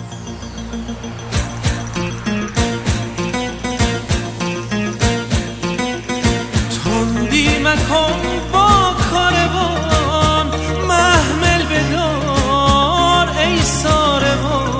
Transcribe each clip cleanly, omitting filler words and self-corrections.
تندی مکن با کاروان، محمل بدار ای ساروان.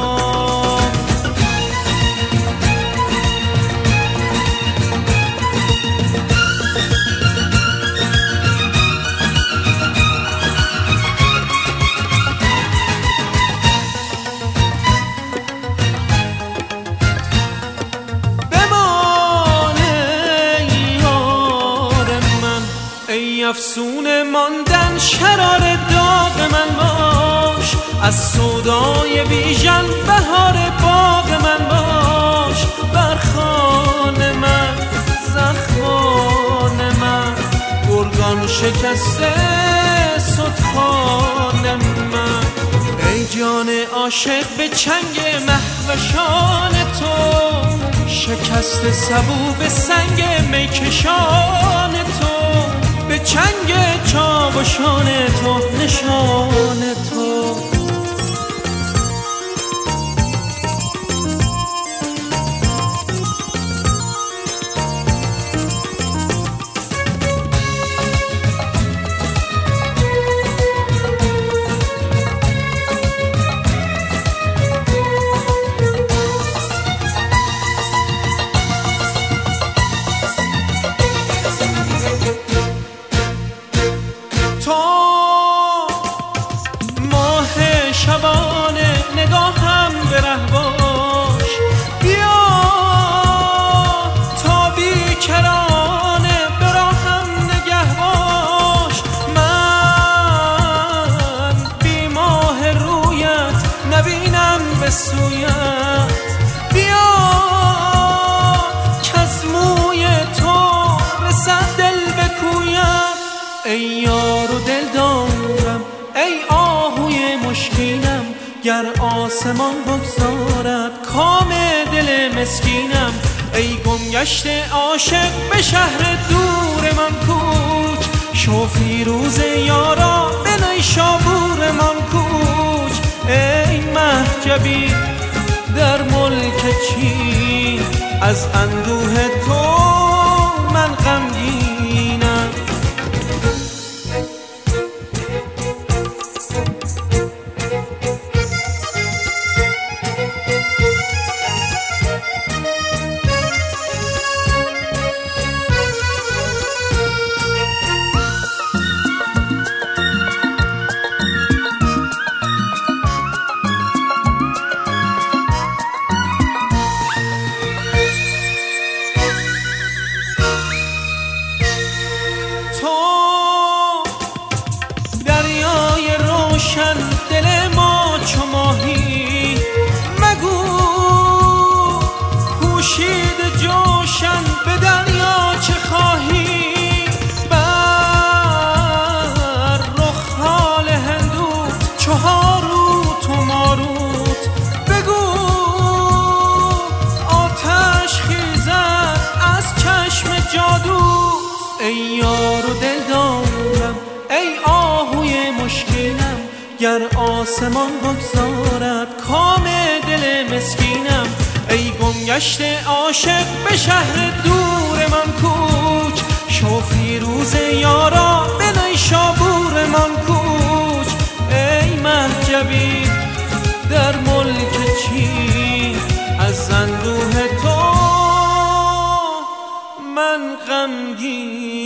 افسون ماندن شرار داغ من باش، از سودای بیژن بهار باغ من باش. بر خان من زخمان من، گرگان شکسته ستخوان من. ای جان عاشق به چنگ مهوشان تو، شکست سبو به سنگ میکشان تو. به چنگ چاوشان تو نشان تو. شبانه نگاهم به ره باش، بیا تا بیکرانه به راهم نگه باش. من بی ماه رویت نبینم به سویت، بیا کز موی تو رسد دل به کویت. ای یار و دل دارم، ای آهوی مشکینم، گر آسمان بگذارد کام دل مسکینم. ای گمگشت عاشق به شهر دور من کوچ، شو فیروز یارا به نیشابور من کوچ. ای مهجبی در ملک چین، از اندوه تو من غمگینم. دریای روشن دل ما چو ماهی، مگو پوشید جوشن به دریا چه خواهی. بر رخال هندوت چو هاروت و ماروت، بگو آتش خیزد از چشم جادوت. ای یار و دل دارم، ای آهوی مشکینم، گر آسمان بگذارد کام دل مسکینم. ای گمگشت عاشق به شهر دور من کوچ، شو فیروز یارا به نیشابور من کوچ. ای مهجبی در ملک چین، از اندوه تو من غمگین.